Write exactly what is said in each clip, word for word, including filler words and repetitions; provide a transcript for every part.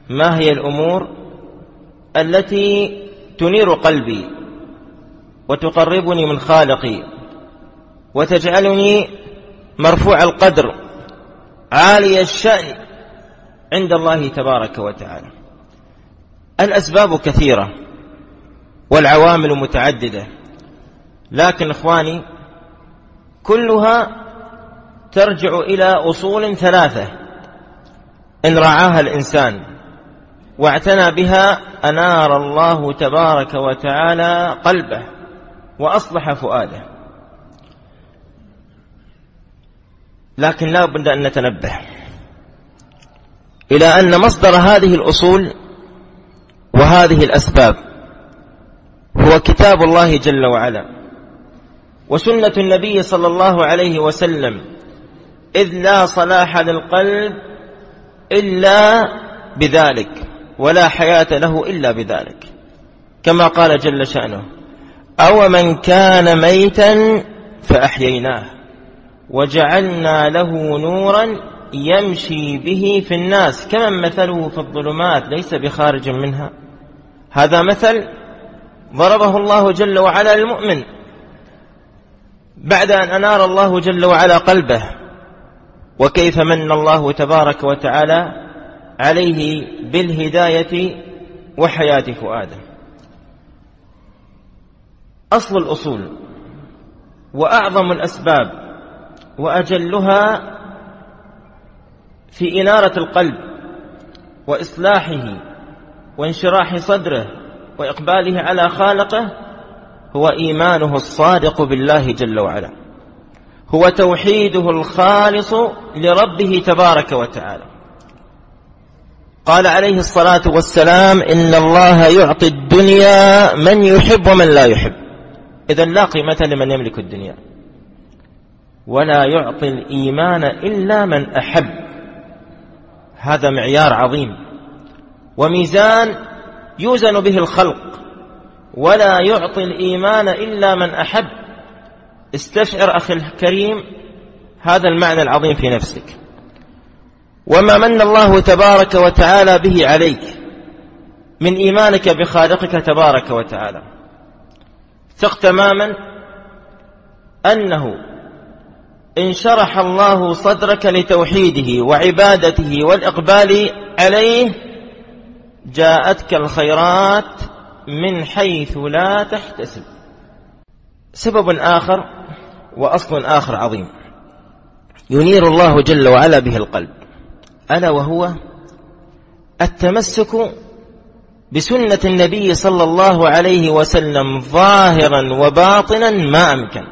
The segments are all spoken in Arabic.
ما هي الأمور التي تنير قلبي وتقربني من خالقي وتجعلني مرفوع القدر عالي الشأن عند الله تبارك وتعالى. الأسباب كثيرة والعوامل متعددة، لكن إخواني كلها ترجع إلى أصول ثلاثة إن رعاها الإنسان واعتنى بها أنار الله تبارك وتعالى قلبه وأصلح فؤاده. لكن لا بد أن نتنبه إلى أن مصدر هذه الأصول وهذه الأسباب هو كتاب الله جل وعلا وسنة النبي صلى الله عليه وسلم، إذ لا صلاح للقلب إلا بذلك ولا حياة له إلا بذلك، كما قال جل شأنه: أو من كان ميتا فأحييناه وجعلنا له نورا يمشي به في الناس كمن مثله في الظلمات ليس بخارج منها. هذا مثل ضربه الله جل وعلا للمؤمن بعد أن أنار الله جل وعلا قلبه، وكيف من الله تبارك وتعالى عليه بالهداية وحياة فؤاده. أصل الأصول وأعظم الأسباب وأجلها في إنارة القلب وإصلاحه وانشراح صدره وإقباله على خالقه هو إيمانه الصادق بالله جل وعلا، هو توحيده الخالص لربه تبارك وتعالى. قال عليه الصلاة والسلام: إن الله يعطي الدنيا من يحب ومن لا يحب. إذن لا قيمة لمن يملك الدنيا، ولا يعطي الإيمان إلا من أحب. هذا معيار عظيم وميزان يوزن به الخلق، ولا يعطي الإيمان إلا من أحب. استشعر أخي الكريم هذا المعنى العظيم في نفسك، وما من الله تبارك وتعالى به عليك من إيمانك بخالقك تبارك وتعالى. ثق تماما أنه إن شرح الله صدرك لتوحيده وعبادته والإقبال عليه جاءتك الخيرات من حيث لا تحتسب. سبب آخر وأصل آخر عظيم ينير الله جل وعلا به القلب، ألا وهو التمسك بسنة النبي صلى الله عليه وسلم ظاهرا وباطنا ما أمكن.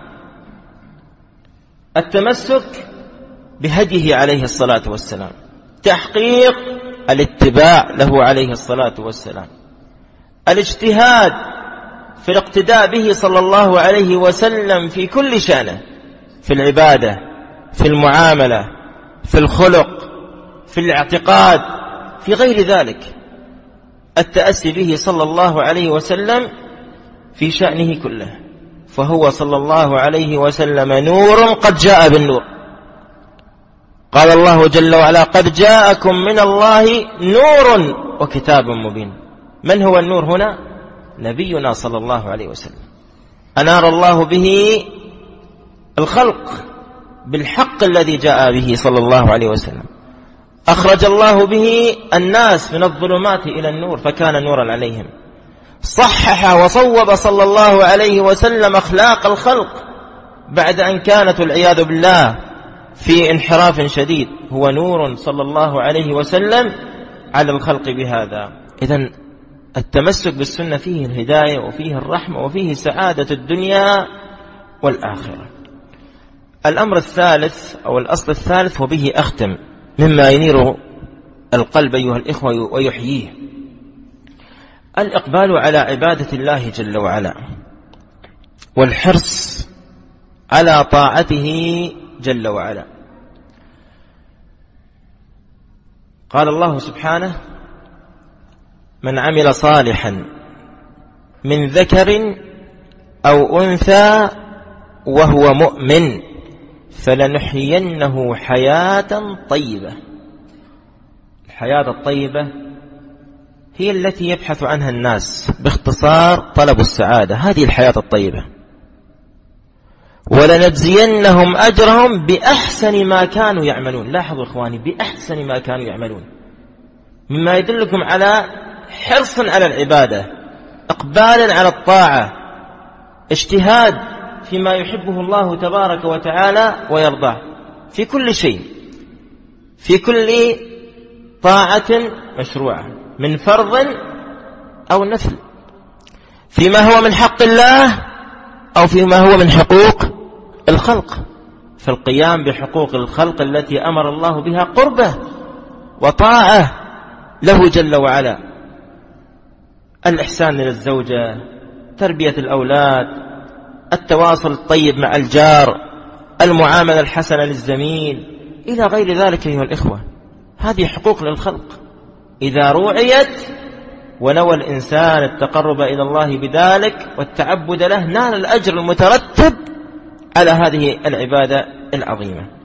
التمسك بهديه عليه الصلاة والسلام، تحقيق الاتباع له عليه الصلاة والسلام، الاجتهاد في الاقتداء به صلى الله عليه وسلم في كل شأنه، في العبادة، في المعاملة، في الخلق، في الاعتقاد، في غير ذلك. التأسي به صلى الله عليه وسلم في شأنه كله، فهو صلى الله عليه وسلم نور قد جاء بالنور. قال الله جل وعلا: قد جاءكم من الله نور وكتاب مبين. من هو النور هنا؟ نبينا صلى الله عليه وسلم. أنار الله به الخلق بالحق الذي جاء به صلى الله عليه وسلم. أخرج الله به الناس من الظلمات إلى النور فكان نورا عليهم. صحح وصوب صلى الله عليه وسلم أخلاق الخلق بعد أن كانت والعياذ بالله في انحراف شديد. هو نور صلى الله عليه وسلم على الخلق بهذا. إذن التمسك بالسنة فيه الهداية وفيه الرحمة وفيه سعادة الدنيا والآخرة. الأمر الثالث أو الأصل الثالث وبه أختم مما ينير القلب أيها الإخوة ويحييه: الإقبال على عبادة الله جل وعلا والحرص على طاعته جل وعلا. قال الله سبحانه: من عمل صالحا من ذكر أو أنثى وهو مؤمن فلنحيينه حياة طيبة. الحياة الطيبة هي التي يبحث عنها الناس، باختصار طلب السعادة، هذه الحياة الطيبة. ولنجزينهم أجرهم بأحسن ما كانوا يعملون. لاحظوا إخواني، بأحسن ما كانوا يعملون، مما يدلكم على حرص على العبادة، إقبالا على الطاعة، اجتهاد فيما يحبه الله تبارك وتعالى ويرضاه في كل شيء، في كل طاعة مشروعة من فرض أو نفل، فيما هو من حق الله أو فيما هو من حقوق الخلق. فالقيام بحقوق الخلق التي أمر الله بها قربة وطاعة له جل وعلا، الإحسان للزوجة، تربية الأولاد، التواصل الطيب مع الجار، المعاملة الحسنة للزميل، إلى غير ذلك أيها الإخوة. هذه حقوق للخلق إذا روعيت ونوى الإنسان التقرب إلى الله بذلك والتعبد له، نال الأجر المترتب على هذه العبادة العظيمة.